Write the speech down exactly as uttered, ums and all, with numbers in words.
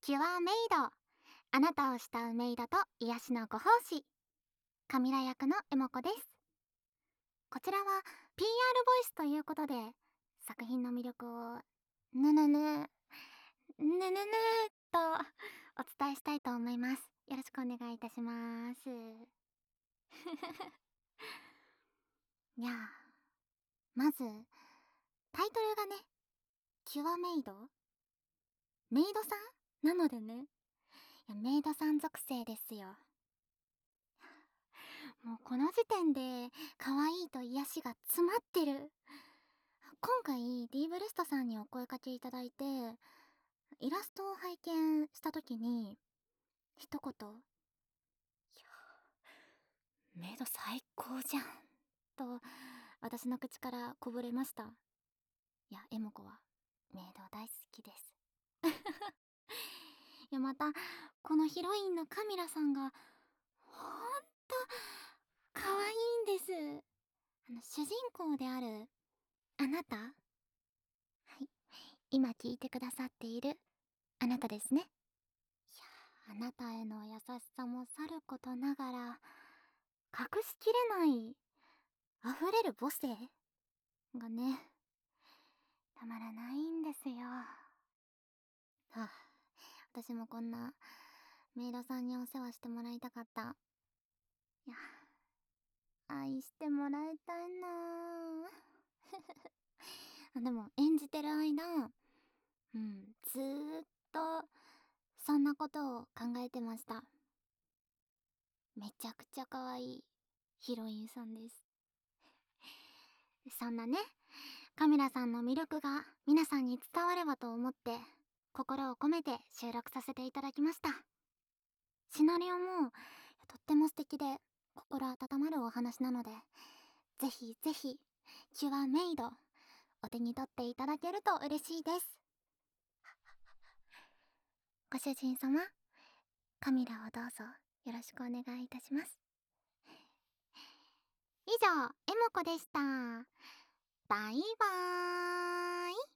キュアメイド、あなたを慕うメイドと癒しのご奉仕、カミラ役のエモコです。こちらは ピーアール ボイスということで、作品の魅力をぬぬぬぬぬぬとお伝えしたいと思います。よろしくお願いいたします。いやー、まずタイトルがね、キュアメイド、メイドさんなのでね、いやメイドさん属性ですよ。もうこの時点で可愛いと癒しが詰まってる。今回 D ブレストさんにお声かけいただいてイラストを拝見した時に一言「いやメイド最高じゃん」と私の口からこぼれました。いやエモコはメイド大好きです。いやまたこのヒロインのカミラさんがほんと可愛いんです。あの主人公であるあなた、はい、今聞いてくださっているあなたですね。いやー、あなたへの優しさもさることながら隠しきれない溢れる母性がね、たまらないんですよ。はあ、私もこんなメイドさんにお世話してもらいたかった。いや、愛してもらいたいなあ。でも演じてる間、うん、ずーっとそんなことを考えてました。めちゃくちゃ可愛いヒロインさんです。そんなね、カメラさんの魅力が皆さんに伝わればと思って心を込めて収録させていただきました。シナリオもとっても素敵で心温まるお話なので、ぜひぜひキュアメイドお手に取っていただけると嬉しいです。ご主人様、カミラをどうぞよろしくお願いいたします。以上、エモコでした。バイバーイ。